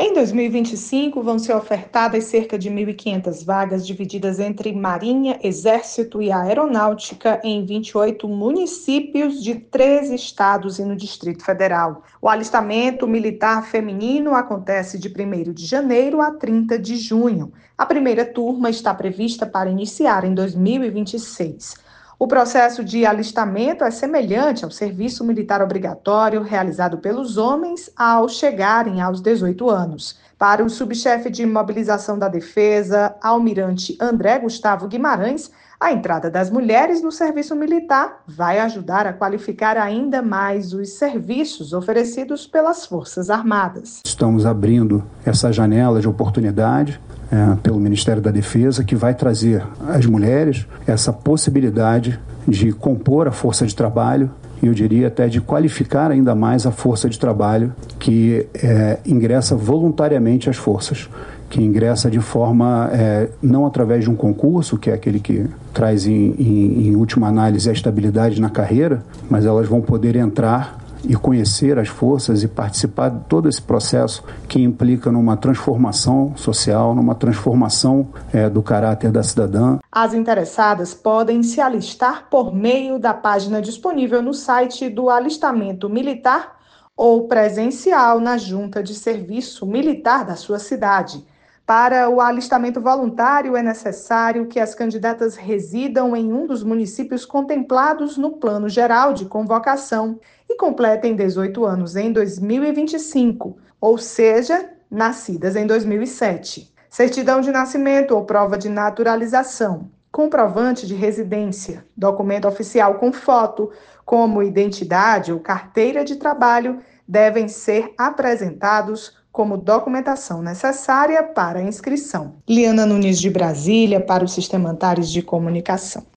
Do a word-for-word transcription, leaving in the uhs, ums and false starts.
Em dois mil e vinte e cinco, vão ser ofertadas cerca de mil e quinhentas vagas divididas entre Marinha, Exército e Aeronáutica em vinte e oito municípios de treze estados e no Distrito Federal. O alistamento militar feminino acontece de primeiro de janeiro a trinta de junho. A primeira turma está prevista para iniciar em dois mil e vinte e seis. O processo de alistamento é semelhante ao serviço militar obrigatório realizado pelos homens ao chegarem aos dezoito anos. Para o subchefe de mobilização da Defesa, almirante André Gustavo Guimarães, a entrada das mulheres no serviço militar vai ajudar a qualificar ainda mais os serviços oferecidos pelas Forças Armadas. Estamos abrindo essa janela de oportunidade É, pelo Ministério da Defesa, que vai trazer às mulheres essa possibilidade de compor a força de trabalho e eu diria até de qualificar ainda mais a força de trabalho que é, ingressa voluntariamente às forças, que ingressa de forma, é, não através de um concurso, que é aquele que traz em, em, em última análise a estabilidade na carreira, mas elas vão poder entrar e conhecer as forças e participar de todo esse processo que implica numa transformação social, numa transformação é, do caráter da cidadã. As interessadas podem se alistar por meio da página disponível no site do Alistamento Militar ou presencial na Junta de Serviço Militar da sua cidade. Para o alistamento voluntário, é necessário que as candidatas residam em um dos municípios contemplados no Plano Geral de Convocação e completem dezoito anos em dois mil e vinte e cinco, ou seja, nascidas em dois mil e sete. Certidão de nascimento ou prova de naturalização, comprovante de residência, documento oficial com foto, como identidade ou carteira de trabalho, devem ser apresentados como documentação necessária para a inscrição. Liana Nunes de Brasília, para o Sistema Antares de Comunicação.